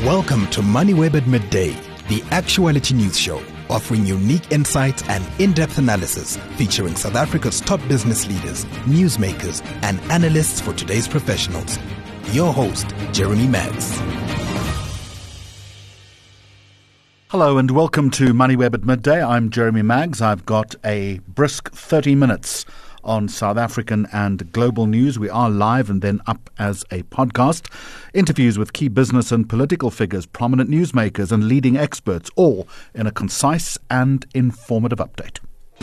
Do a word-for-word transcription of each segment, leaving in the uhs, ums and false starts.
Welcome to MoneyWeb at Midday, the actuality news show, offering unique insights and in-depth analysis featuring South Africa's top business leaders, newsmakers, and analysts for today's professionals. Your host, Jeremy Maggs. Hello and welcome to MoneyWeb at Midday. I'm Jeremy Maggs. I've got a brisk thirty minutes on South African and global news. We are live and then up as a podcast. Interviews with key business and political figures, prominent newsmakers and leading experts, all in a concise and informative update.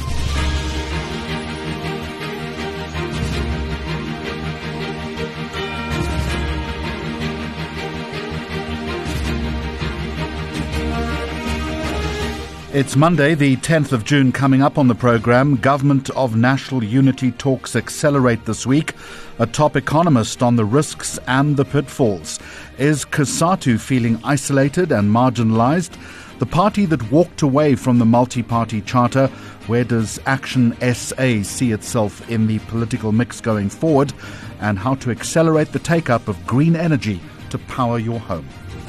It's Monday, the tenth of June, coming up on the programme. Government of National Unity talks accelerate this week. A top economist on the risks and the pitfalls. Is COSATU feeling isolated and marginalised? The party that walked away from the multi-party charter, where does Action S A see itself in the political mix going forward? And how to accelerate the take-up of green energy to power your home.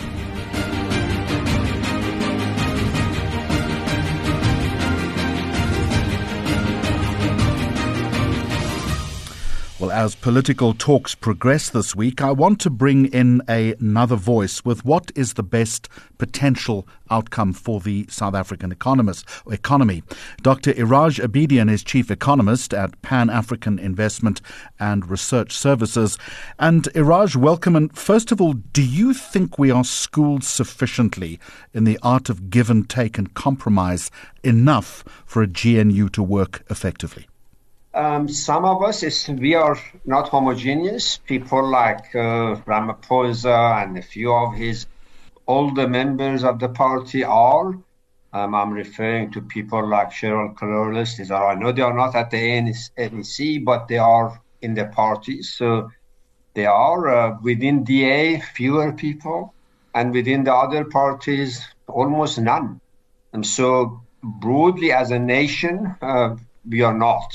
Well, as political talks progress this week, I want to bring in a, another voice with what is the best potential outcome for the South African economist, economy. Doctor Iraj Abedian is Chief Economist at Pan-African Investment and Research Services. And Iraj, welcome. And first of all, do you think we are schooled sufficiently in the art of give and take and compromise enough for a G N U to work effectively? Um, some of us, is, we are not homogeneous. People like uh, Ramaphosa and a few of his older members of the party are. Um, I'm referring to people like Cheryl Carolus. These are, I know they are not at the N E C, but they are in the party. So they are uh, within D A, fewer people, and within the other parties, almost none. And so broadly as a nation, uh, we are not.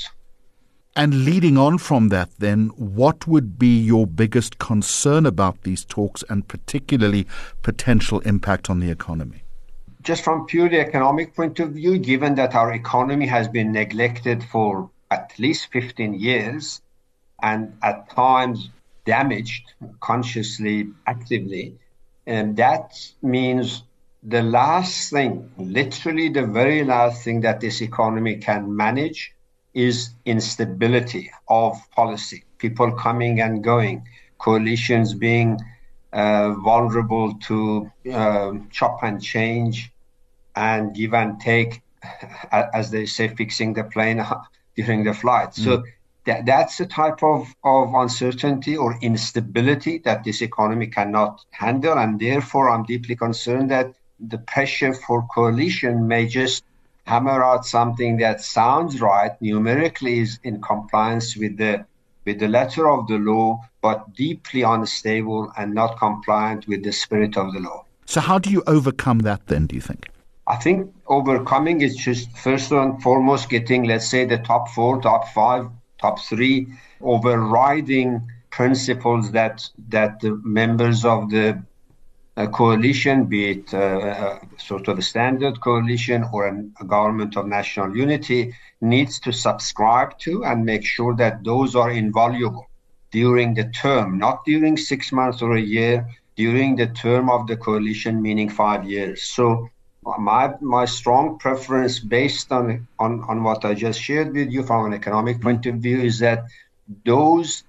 And leading on from that, then, what would be your biggest concern about these talks and particularly potential impact on the economy? Just from purely economic point of view, given that our economy has been neglected for at least fifteen years and at times damaged consciously, actively, and that means the last thing, literally the very last thing that this economy can manage is instability of policy, people coming and going, coalitions being uh, vulnerable to uh, chop and change and give and take, as they say, fixing the plane during the flight. Mm. So that, that's the type of, of uncertainty or instability that this economy cannot handle. And therefore, I'm deeply concerned that the pressure for coalition may just hammer out something that sounds right, numerically is in compliance with the with the letter of the law, but deeply unstable and not compliant with the spirit of the law. So how do you overcome that then, do you think? I think overcoming is just first and foremost getting, let's say, the top four, top five, top three, overriding principles that that the members of the a coalition, be it uh, sort of a standard coalition or an, a government of national unity, needs to subscribe to and make sure that those are invaluable during the term, not during six months or a year, during the term of the coalition, meaning five years. So my my strong preference based on, on, on what I just shared with you from an economic point of view is that those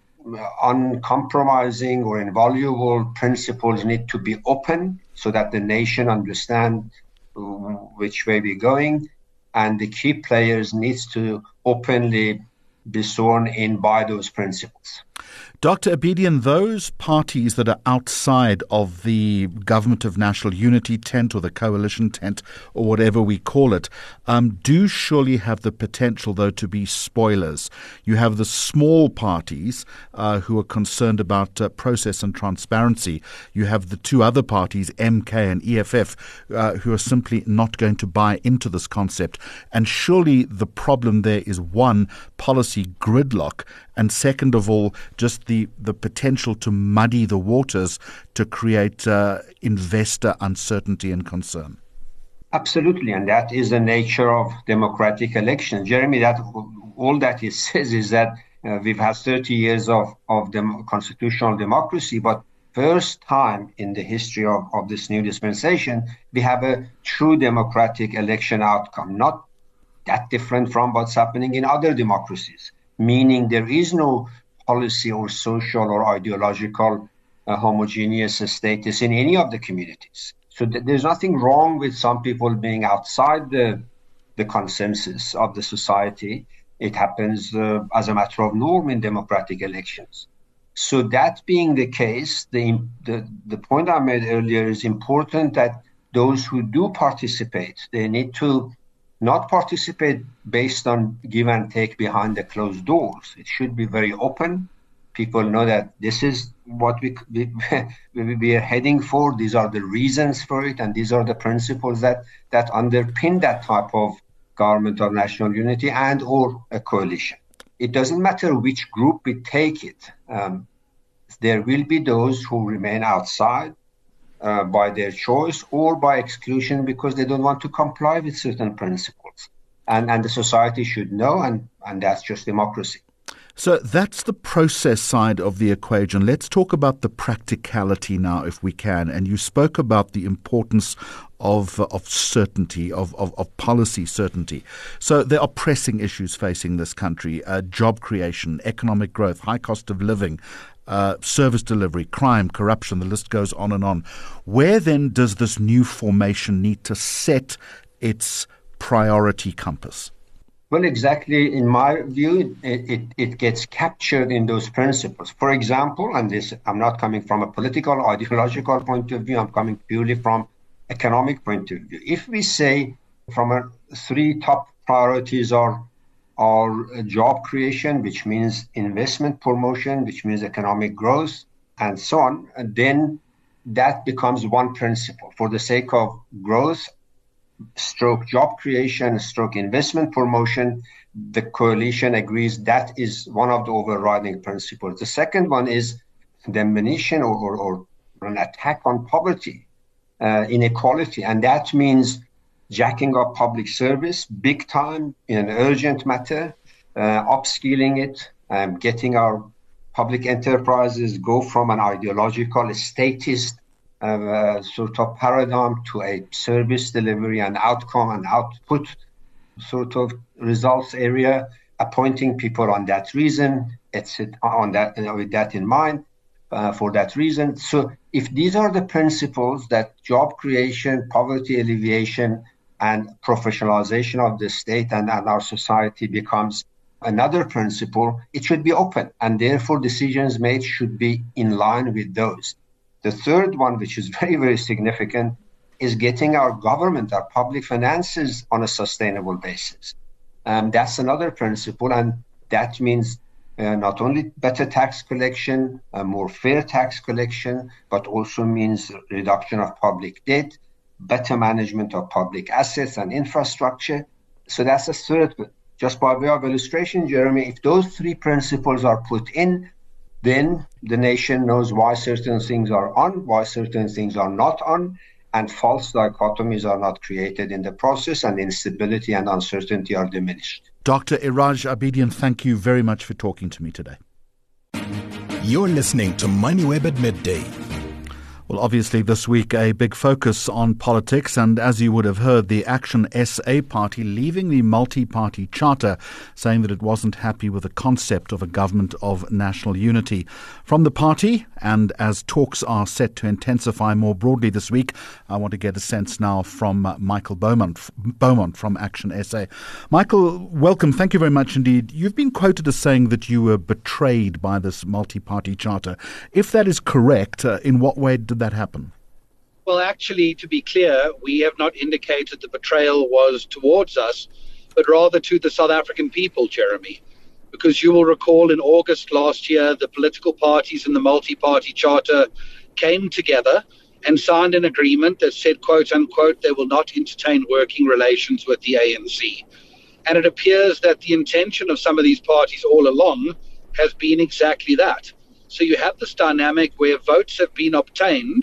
uncompromising or invaluable principles need to be open so that the nation understands which way we're going, and the key players needs to openly be sworn in by those principles. Doctor Abedian, those parties that are outside of the Government of National Unity tent or the coalition tent or whatever we call it, um, do surely have the potential, though, to be spoilers. You have the small parties uh, who are concerned about uh, process and transparency. You have the two other parties, M K and E F F, uh, who are simply not going to buy into this concept. And surely the problem there is, one, policy gridlock, and second of all, just the, the potential to muddy the waters to create uh, investor uncertainty and concern? Absolutely, and that is the nature of democratic elections. Jeremy, that all that it says is that uh, we've had thirty years of, of dem- constitutional democracy, but first time in the history of, of this new dispensation, we have a true democratic election outcome, not that different from what's happening in other democracies, meaning there is no policy or social or ideological uh, homogeneous status in any of the communities. So th- there's nothing wrong with some people being outside the, the consensus of the society. It happens uh, as a matter of norm in democratic elections. So that being the case, the, the the point I made earlier is important that those who do participate, they need to not participate based on give and take behind the closed doors. It should be very open. People know that this is what we, we, we are heading for. These are the reasons for it, and these are the principles that, that underpin that type of government of national unity and or a coalition. It doesn't matter which group we take it. Um, there will be those who remain outside uh, by their choice or by exclusion because they don't want to comply with certain principles. And, and the society should know, and, and that's just democracy. So that's the process side of the equation. Let's talk about the practicality now, if we can. And you spoke about the importance of of certainty, of, of, of policy certainty. So there are pressing issues facing this country, uh, job creation, economic growth, high cost of living, uh, service delivery, crime, corruption, the list goes on and on. Where then does this new formation need to set its priority compass? Well, exactly. In my view, it, it, it gets captured in those principles. For example, and this, I'm not coming from a political, ideological point of view, I'm coming purely from economic point of view. If we say from a three top priorities are, are job creation, which means investment promotion, which means economic growth, and so on, then that becomes one principle. For the sake of growth, stroke job creation, stroke investment promotion, the coalition agrees that is one of the overriding principles. The second one is diminution or, or, or an attack on poverty, uh, inequality. And that means jacking up public service big time in an urgent matter, uh, upskilling it, um, getting our public enterprises go from an ideological statist Uh, sort of paradigm to a service delivery and outcome and output sort of results area, appointing people on that reason, et cetera, on that, you know, with that in mind, uh, for that reason. So if these are the principles that job creation, poverty alleviation, and professionalization of the state and, and our society becomes another principle, it should be open, and therefore decisions made should be in line with those. The third one, which is very, very significant, is getting our government, our public finances on a sustainable basis. Um, that's another principle, and that means uh, not only better tax collection, a more fair tax collection, but also means reduction of public debt, better management of public assets and infrastructure. So that's a third. Just by way of illustration, Jeremy, if those three principles are put in, then the nation knows why certain things are on, why certain things are not on, and false dichotomies are not created in the process, and instability and uncertainty are diminished. Doctor Iraj Abedian, thank you very much for talking to me today. You're listening to MoneyWeb at Midday. Well, obviously this week a big focus on politics, and as you would have heard, the Action S A party leaving the multi-party charter, saying that it wasn't happy with the concept of a government of national unity. From the party, and as talks are set to intensify more broadly this week, I want to get a sense now from uh, Michael Beaumont, Beaumont from Action S A. Michael, welcome. Thank you very much indeed. You've been quoted as saying that you were betrayed by this multi-party charter. If that is correct, uh, in what way did that happen? Well, actually, to be clear, we have not indicated the betrayal was towards us, but rather to the South African people, Jeremy. Because you will recall in August last year, the political parties in the multi-party charter came together and signed an agreement that said, quote unquote, they will not entertain working relations with the A N C. And it appears that the intention of some of these parties all along has been exactly that. So you have this dynamic where votes have been obtained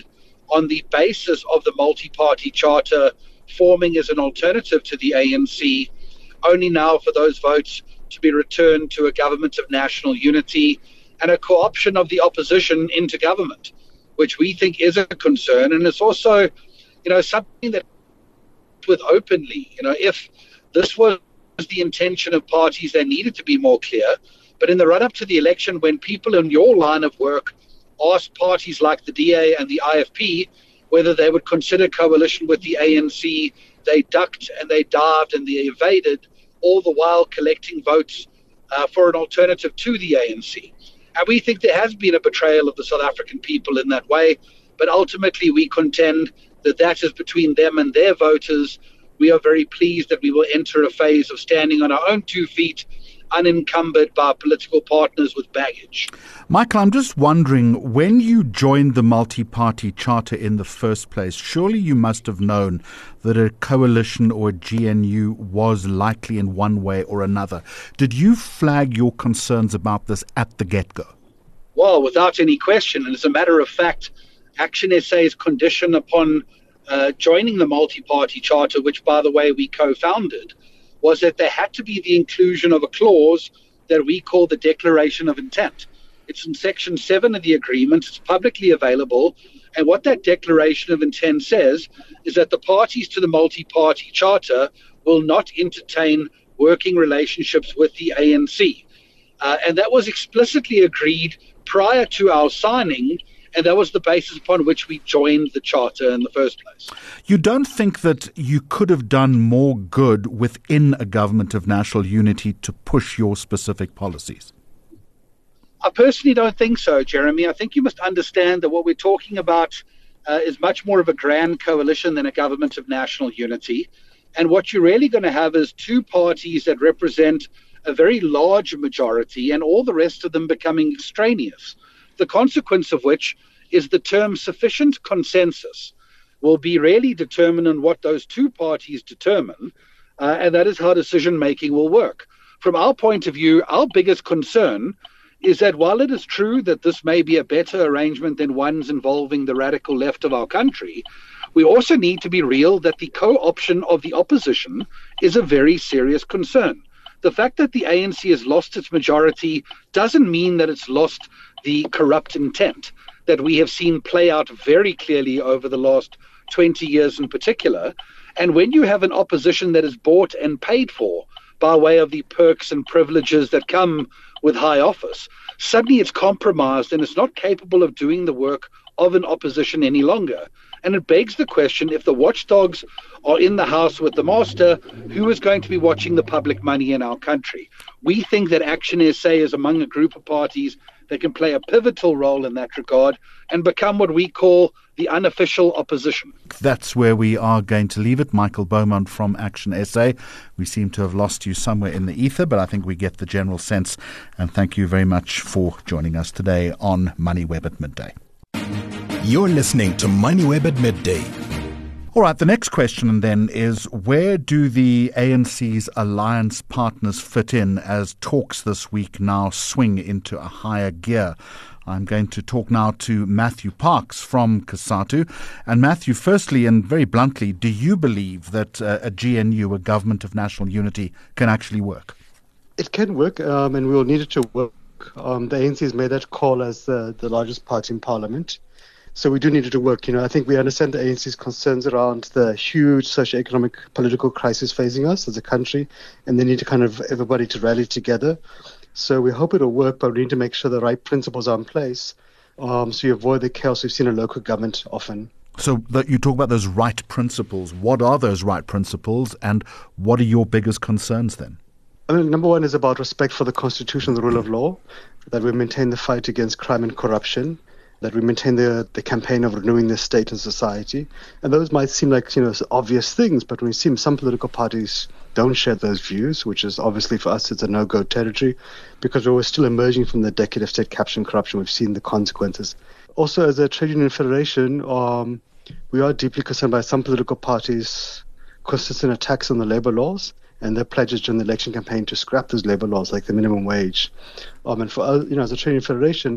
on the basis of the multi-party charter forming as an alternative to the A N C, only now for those votes to be returned to a government of national unity and a co-option of the opposition into government, which we think is a concern. And it's also, you know, something that with openly, you know, if this was the intention of parties, they needed to be more clear. But in the run-up to the election, when people in your line of work asked parties like the D A and the I F P whether they would consider coalition with the A N C, they ducked and they dived and they evaded, all the while collecting votes uh, for an alternative to the A N C. And we think there has been a betrayal of the South African people in that way, but ultimately we contend that that is between them and their voters. We are very pleased that we will enter a phase of standing on our own two feet, unencumbered by political partners with baggage. Michael, I'm just wondering, when you joined the multi-party charter in the first place, surely you must have known that a coalition or a G N U was likely in one way or another. Did you flag your concerns about this at the get-go? Well, without any question. And as a matter of fact, Action S A's condition upon uh, joining the multi-party charter, which, by the way, we co-founded, was that there had to be the inclusion of a clause that we call the Declaration of Intent. It's in Section seven of the agreement. It's publicly available. And what that Declaration of Intent says is that the parties to the multi-party charter will not entertain working relationships with the A N C. Uh, and that was explicitly agreed prior to our signing, and that was the basis upon which we joined the charter in the first place. You don't think that you could have done more good within a government of national unity to push your specific policies? I personally don't think so, Jeremy. I think you must understand that what we're talking about uh, is much more of a grand coalition than a government of national unity. And what you're really going to have is two parties that represent a very large majority and all the rest of them becoming extraneous. The consequence of which is the term sufficient consensus will be really determined on what those two parties determine, uh, and that is how decision-making will work. From our point of view, our biggest concern is that while it is true that this may be a better arrangement than ones involving the radical left of our country, we also need to be real that the co-option of the opposition is a very serious concern. The fact that the A N C has lost its majority doesn't mean that it's lost the corrupt intent that we have seen play out very clearly over the last twenty years in particular. And when you have an opposition that is bought and paid for by way of the perks and privileges that come with high office, suddenly it's compromised and it's not capable of doing the work of an opposition any longer. And it begs the question, if the watchdogs are in the house with the master, who is going to be watching the public money in our country? We think that Action S A is among a group of parties that can play a pivotal role in that regard and become what we call the unofficial opposition. That's where we are going to leave it. Michael Beaumont from Action S A. We seem to have lost you somewhere in the ether, but I think we get the general sense. And thank you very much for joining us today on MoneyWeb at Midday. You're listening to MoneyWeb at Midday. All right, the next question then is, where do the A N C's alliance partners fit in as talks this week now swing into a higher gear? I'm going to talk now to Matthew Parks from COSATU. And Matthew, firstly and very bluntly, do you believe that uh, a G N U, a government of national unity, can actually work? It can work, um, and we will need it to work. Um, the A N C has made that call as the, the largest party in Parliament. So we do need it to work. You know, I think we understand the A N C's concerns around the huge socio-economic political crisis facing us as a country, and they need to kind of everybody to rally together. So we hope it'll work, but we need to make sure the right principles are in place, um, so you avoid the chaos we've seen in local government often. So that you talk about those right principles. What are those right principles, and what are your biggest concerns then? I mean, number one is about respect for the Constitution and the rule of law, that we maintain the fight against crime and corruption, that we maintain the, the campaign of renewing the state and society. And those might seem like, you know, obvious things, but we see some political parties don't share those views, which is obviously for us, it's a no-go territory, because we're still emerging from the decade of state capture and corruption. We've seen the consequences. Also, as a trade union federation, um, we are deeply concerned by some political parties' consistent attacks on the labor laws and their pledges during the election campaign to scrap those labor laws, like the minimum wage. Um, and for us, you know, as a trade union federation,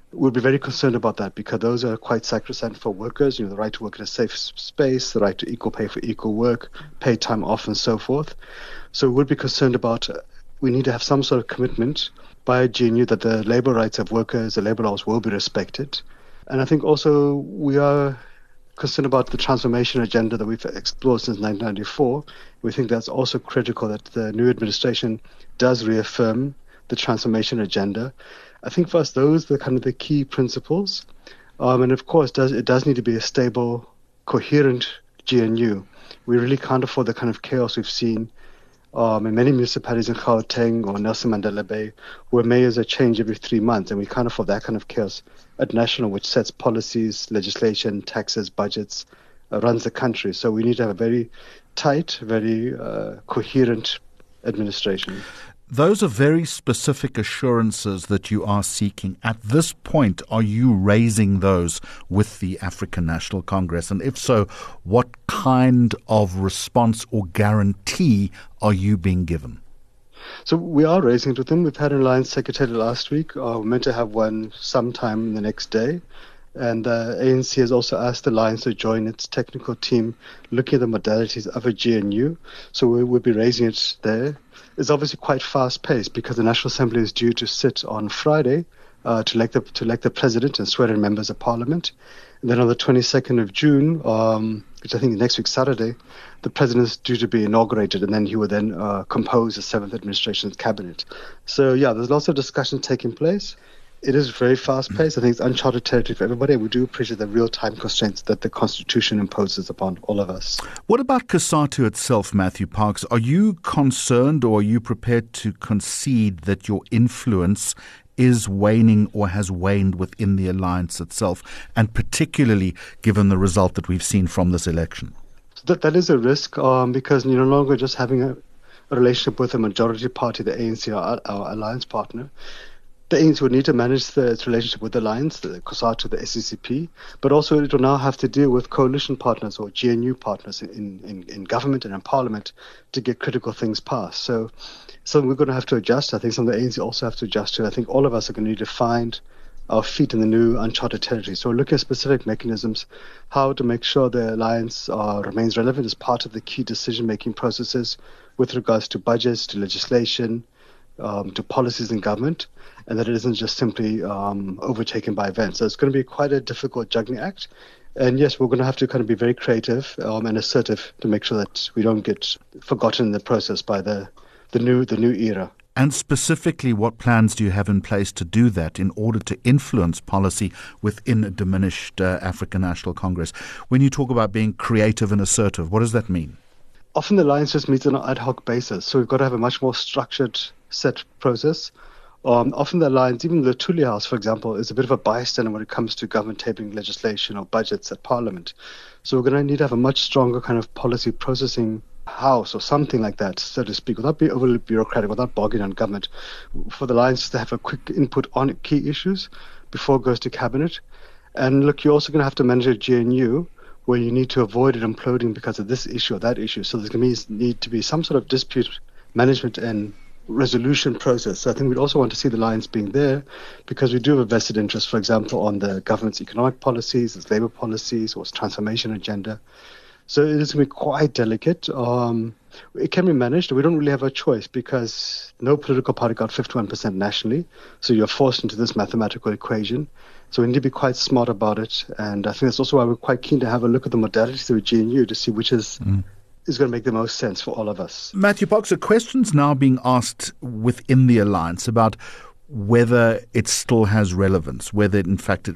we'll be very concerned about that because those are quite sacrosanct for workers, you know, the right to work in a safe space, the right to equal pay for equal work, paid time off and so forth. So we'll be concerned about, uh, we need to have some sort of commitment by G N U that the labor rights of workers, the labor laws will be respected. And I think also we are concerned about the transformation agenda that we've explored since nineteen ninety-four. We think that's also critical that the new administration does reaffirm the transformation agenda. I think for us, those are kind of the key principles. Um, and of course, does it does need to be a stable, coherent G N U. We really can't afford the kind of chaos we've seen um, in many municipalities in Gauteng or Nelson Mandela Bay, where mayors are changed every three months, and we can't afford that kind of chaos at national, which sets policies, legislation, taxes, budgets, uh, runs the country. So we need to have a very tight, very uh, coherent administration. Those are very specific assurances that you are seeking. At this point, are you raising those with the African National Congress? And if so, what kind of response or guarantee are you being given? So we are raising it with them. We've had an alliance secretary last week. Uh, we're meant to have one sometime in the next day. And the uh, A N C has also asked the alliance to join its technical team looking at the modalities of a G N U. So we will be raising it there. It's obviously quite fast-paced because the National Assembly is due to sit on Friday uh, to elect the to elect the president and swear in members of parliament. And then on the twenty-second of June, um, which I think is next week Saturday, the president is due to be inaugurated, and then he will then uh, compose the seventh administration's cabinet. So yeah, there's lots of discussion taking place. It is very fast-paced. I think it's uncharted territory for everybody. We do appreciate the real-time constraints that the Constitution imposes upon all of us. What about COSATU itself, Matthew Parks? Are you concerned or are you prepared to concede that your influence is waning or has waned within the alliance itself, and particularly given the result that we've seen from this election? So that, that is a risk um, because you're no longer just having a, a relationship with a majority party, the A N C, our, our alliance partner. The A N C would need to manage the, its relationship with the alliance, the COSATU, the S C C P, but also it will now have to deal with coalition partners or G N U partners in, in, in government and in parliament to get critical things passed. So something we're going to have to adjust. I think some of the A N C also have to adjust to. I think all of us are going to need to find our feet in the new uncharted territory. So we're looking at specific mechanisms, how to make sure the alliance uh, remains relevant as part of the key decision-making processes with regards to budgets, to legislation, um, to policies in government, and that it isn't just simply um, overtaken by events. So it's going to be quite a difficult juggling act. And yes, we're going to have to kind of be very creative um, and assertive to make sure that we don't get forgotten in the process by the, the new the new era. And specifically, what plans do you have in place to do that in order to influence policy within a diminished uh, African National Congress? When you talk about being creative and assertive, what does that mean? Often the alliance just meets on an ad hoc basis. So we've got to have a much more structured set process. Um, often the alliance, even the Thuli House, for example, is a bit of a bystander when it comes to government tabling legislation or budgets at Parliament. So we're going to need to have a much stronger kind of policy processing house or something like that, so to speak, without being overly bureaucratic, without bogging down government, for the alliance to have a quick input on key issues before it goes to cabinet. And look, you're also going to have to manage a G N U where you need to avoid it imploding because of this issue or that issue. So there's going to need to be some sort of dispute management and resolution process. So I think we'd also want to see the alliance being there because we do have a vested interest, for example, on the government's economic policies, its labour policies, or its transformation agenda. So it is going to be quite delicate. Um, it can be managed. We don't really have a choice because no political party got fifty-one percent nationally. So you're forced into this mathematical equation. So we need to be quite smart about it. And I think that's also why we're quite keen to have a look at the modalities of a G N U to see which is mm. is going to make the most sense for all of us. Matthew Parks, a question's now being asked within the alliance about whether it still has relevance, whether in fact it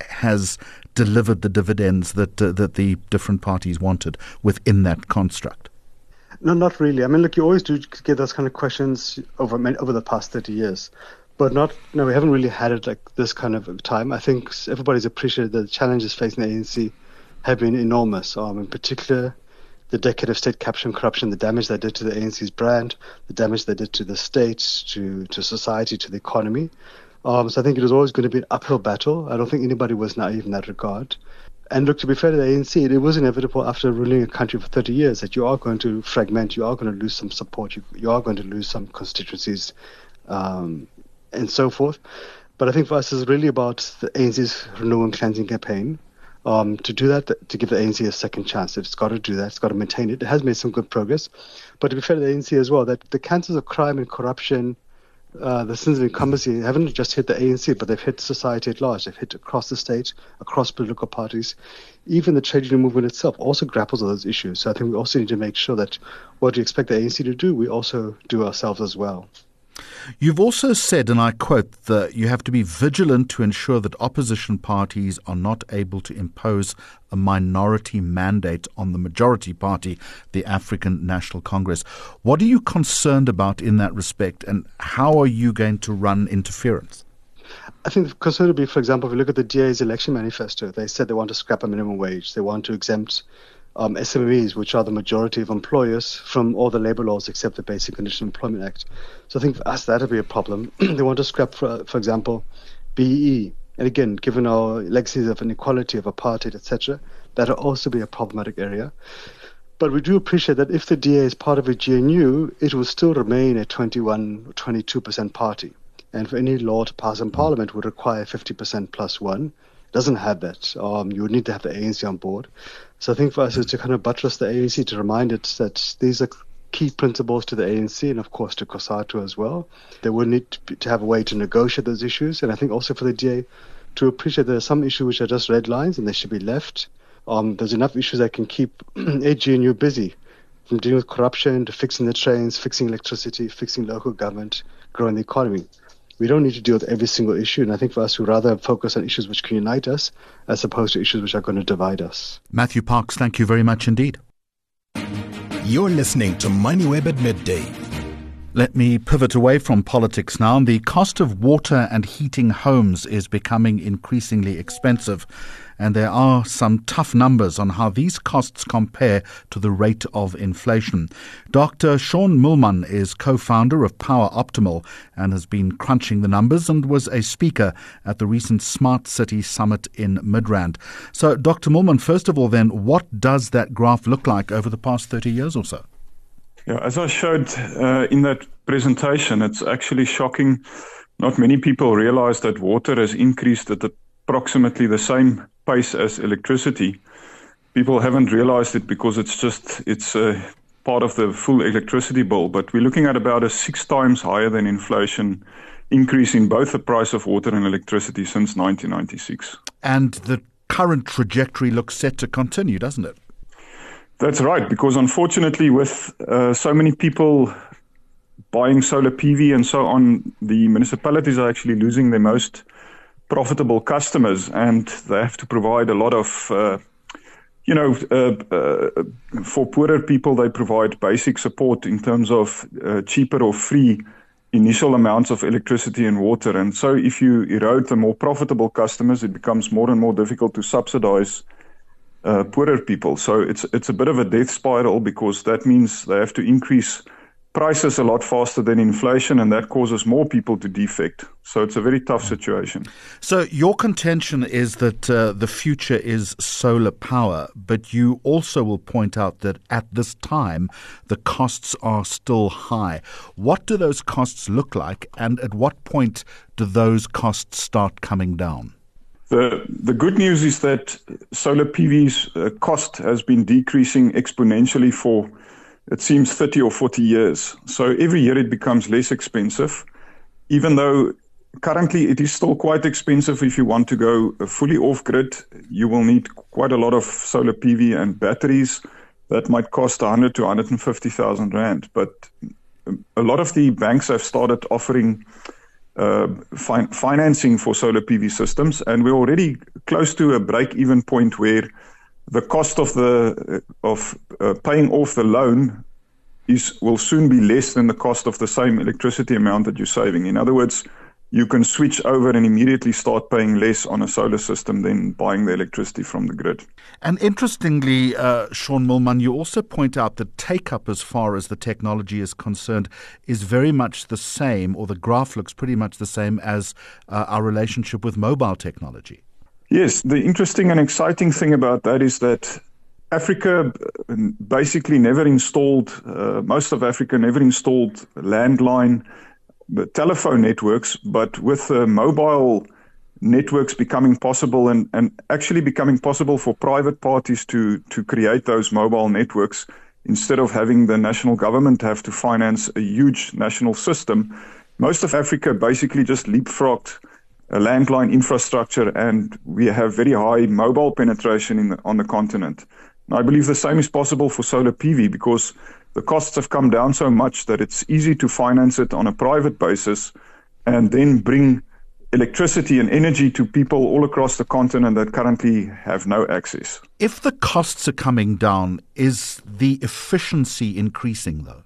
has delivered the dividends that uh, that the different parties wanted within that construct. No, not really. I mean, look, you always do get those kind of questions over over the past thirty years, but not. No, we haven't really had it like this kind of time. I think everybody's appreciated that the challenges facing the A N C have been enormous. Um, in particular, the decade of state capture and corruption, the damage they did to the A N C's brand, the damage they did to the state, to to society, to the economy. Um, so I think it was always going to be an uphill battle. I don't think anybody was naive in that regard. And look, to be fair to the A N C, it was inevitable after ruling a country for thirty years that you are going to fragment, you are going to lose some support, you, you are going to lose some constituencies, um, and so forth. But I think for us, it's really about the A N C's Renew and Cleansing campaign. Um, to do that, to give the A N C a second chance. It's got to do that. It's got to maintain it. It has made some good progress. But to be fair to the A N C as well, that the cancers of crime and corruption, uh, the sins of incumbency, haven't just hit the A N C, but they've hit society at large. They've hit across the state, across political parties. Even the trade union movement itself also grapples with those issues. So I think we also need to make sure that what we expect the A N C to do, we also do ourselves as well. You've also said, and I quote, that you have to be vigilant to ensure that opposition parties are not able to impose a minority mandate on the majority party, the African National Congress. What are you concerned about in that respect, and how are you going to run interference? I think the concern would be, for example, if you look at the D A's election manifesto, they said they want to scrap a minimum wage. They want to exempt Um, S M Es, which are the majority of employers, from all the labour laws except the Basic Conditions Employment Act. So I think for us that would be a problem. They want to scrap, for, for example, B E E. And again, given our legacies of inequality, of apartheid, et cetera, that will also be a problematic area. But we do appreciate that if the D A is part of a G N U, it will still remain a twenty-one, twenty-two percent party. And for any law to pass in Parliament would require fifty percent plus one. It doesn't have that. Um, you would need to have the A N C on board. So I think for us is to kind of buttress the A N C, to remind it that these are key principles to the A N C and, of course, to COSATU as well. They will need to, be, to have a way to negotiate those issues. And I think also for the D A to appreciate there are some issues which are just red lines and they should be left. Um, there's enough issues that can keep a G N U busy, from dealing with corruption to fixing the trains, fixing electricity, fixing local government, growing the economy. We don't need to deal with every single issue, and I think for us, we'd rather focus on issues which can unite us as opposed to issues which are going to divide us. Matthew Parks, thank you very much indeed. You're listening to MoneyWeb at midday. Let me pivot away from politics now. The cost of water and heating homes is becoming increasingly expensive, and there are some tough numbers on how these costs compare to the rate of inflation. Doctor Shaun Moolman is co-founder of Power Optimal and has been crunching the numbers and was a speaker at the recent Smart City Summit in Midrand. So, Doctor Moolman, first of all then, what does that graph look like over the past thirty years or so? Yeah, as I showed uh, in that presentation, it's actually shocking. Not many people realize that water has increased at approximately the same pace as electricity. People haven't realized it because it's just, it's a part of the full electricity bill. But we're looking at about a six times higher than inflation increase in both the price of water and electricity since nineteen ninety-six. And the current trajectory looks set to continue, doesn't it? That's right, because unfortunately with uh, so many people buying solar P V and so on, the municipalities are actually losing their most profitable customers, and they have to provide a lot of, uh, you know, uh, uh, for poorer people, they provide basic support in terms of uh, cheaper or free initial amounts of electricity and water. And so if you erode the more profitable customers, it becomes more and more difficult to subsidize Uh, poorer people. So it's it's a bit of a death spiral, because that means they have to increase prices a lot faster than inflation, and that causes more people to defect. So it's a very tough situation. So your contention is that uh, the future is solar power, but you also will point out that at this time the costs are still high. What do those costs look like, and at what point do those costs start coming down? The the good news is that solar P V's uh, cost has been decreasing exponentially for, it seems, thirty or forty years. So every year it becomes less expensive, even though currently it is still quite expensive. If you want to go fully off-grid, you will need quite a lot of solar P V and batteries. That might cost one hundred to one hundred fifty thousand rand. But a lot of the banks have started offering Uh, fi- financing for solar P V systems, and we're already close to a break-even point where the cost of the of uh, paying off the loan is will soon be less than the cost of the same electricity amount that you're saving. In other words, you can switch over and immediately start paying less on a solar system than buying the electricity from the grid. And interestingly, uh, Shaun Moolman, you also point out that take-up as far as the technology is concerned is very much the same, or the graph looks pretty much the same as uh, our relationship with mobile technology. Yes, the interesting and exciting thing about that is that Africa basically never installed, uh, most of Africa never installed landline the telephone networks, but with uh, mobile networks becoming possible and, and actually becoming possible for private parties to, to create those mobile networks instead of having the national government have to finance a huge national system. Most of Africa basically just leapfrogged a landline infrastructure, and we have very high mobile penetration in the, on the continent. And I believe the same is possible for solar P V because the costs have come down so much that it's easy to finance it on a private basis and then bring electricity and energy to people all across the continent that currently have no access. If the costs are coming down, is the efficiency increasing though?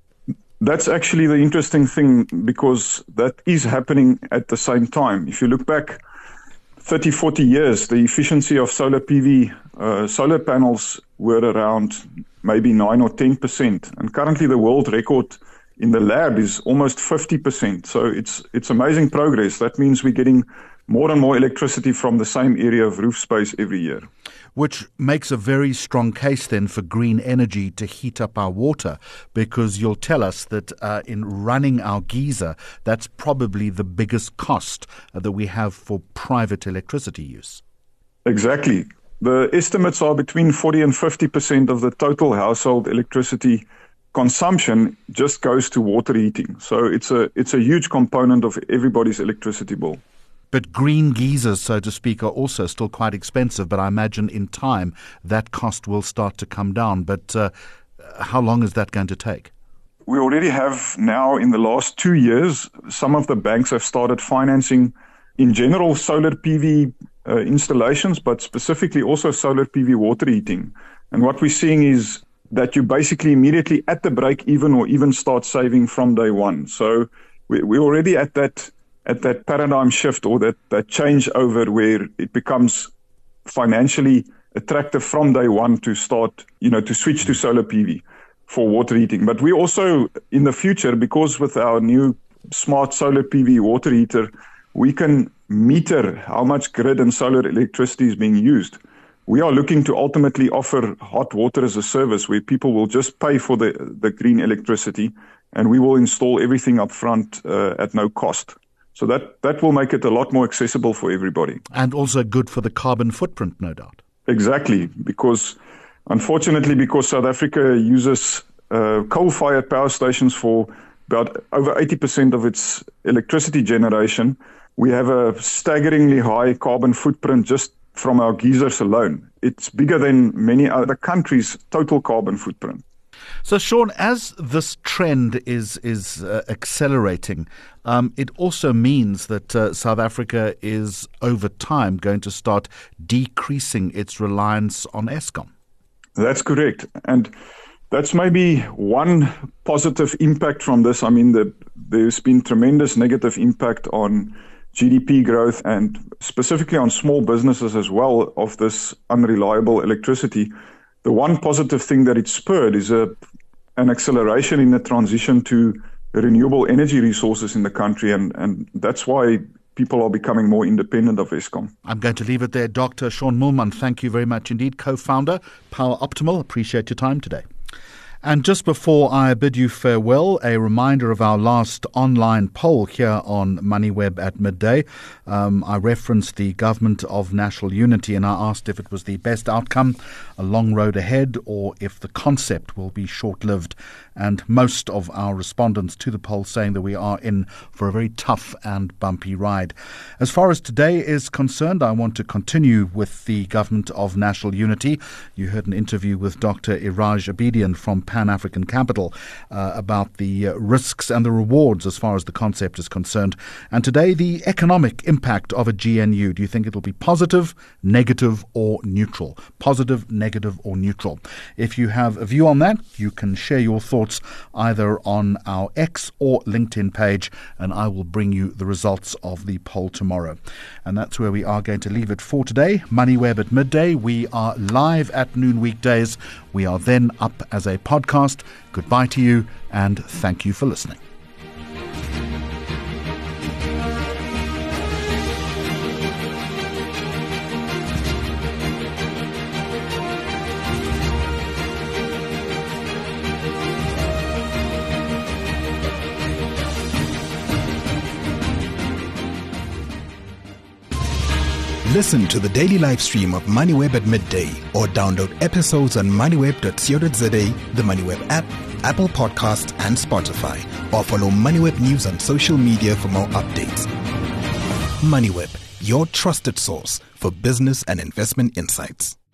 That's actually the interesting thing, because that is happening at the same time. If you look back thirty, forty years, the efficiency of solar P V, uh, solar panels were around maybe nine or ten percent. And currently the world record in the lab is almost fifty percent. So it's it's amazing progress. That means we're getting more and more electricity from the same area of roof space every year. Which makes a very strong case then for green energy to heat up our water, because you'll tell us that uh, in running our geyser, that's probably the biggest cost uh, that we have for private electricity use. Exactly. The estimates are between forty and fifty percent of the total household electricity consumption just goes to water heating. So it's a it's a huge component of everybody's electricity bill. But green geysers, so to speak, are also still quite expensive, but I imagine in time that cost will start to come down. But uh, how long is that going to take? We already have now, in the last two years, some of the banks have started financing, in general, solar P V uh, installations, but specifically also solar P V water heating. And what we're seeing is that you basically immediately at the break even or even start saving from day one. So we, we're already at that at that paradigm shift, or that, that changeover where it becomes financially attractive from day one to start, you know, to switch to solar P V for water heating. But we also, in the future, because with our new smart solar P V water heater, we can meter how much grid and solar electricity is being used. We are looking to ultimately offer hot water as a service where people will just pay for the, the green electricity, and we will install everything up front uh, at no cost. So that, that will make it a lot more accessible for everybody. And also good for the carbon footprint, no doubt. Exactly, because unfortunately, because South Africa uses uh, coal-fired power stations for about over eighty percent of its electricity generation, we have a staggeringly high carbon footprint just from our geysers alone. It's bigger than many other countries' total carbon footprint. So, Sean, as this trend is is uh, accelerating, um, it also means that uh, South Africa is, over time, going to start decreasing its reliance on Eskom. That's correct. And that's maybe one positive impact from this. I mean, the, there's been tremendous negative impact on G D P growth and specifically on small businesses as well of this unreliable electricity. The one positive thing that it spurred is a, an acceleration in the transition to renewable energy resources in the country, and, and that's why people are becoming more independent of Eskom. I'm going to leave it there. Doctor Sean Moolman, thank you very much indeed. Co-founder, Power Optimal. Appreciate your time today. And just before I bid you farewell, a reminder of our last online poll here on MoneyWeb at midday. Um, I referenced the Government of National Unity, and I asked if it was the best outcome, a long road ahead, or if the concept will be short-lived. And most of our respondents to the poll saying that we are in for a very tough and bumpy ride. As far as today is concerned, I want to continue with the Government of National Unity. You heard an interview with Doctor Iraj Abedian from Pan-African Capital uh, about the uh, risks and the rewards as far as the concept is concerned. And today, the economic impact of a G N U. Do you think it will be positive, negative, or neutral? Positive, negative, or neutral? If you have a view on that, you can share your thoughts either on our X or LinkedIn page, and I will bring you the results of the poll tomorrow. And that's where we are going to leave it for today. MoneyWeb at midday. We are live at noon weekdays. We are then up as a podcast. Goodbye to you, and thank you for listening. Listen to the daily live stream of MoneyWeb at midday or download episodes on moneyweb dot co dot za, the MoneyWeb app, Apple Podcasts and Spotify, or follow MoneyWeb News on social media for more updates. MoneyWeb, your trusted source for business and investment insights.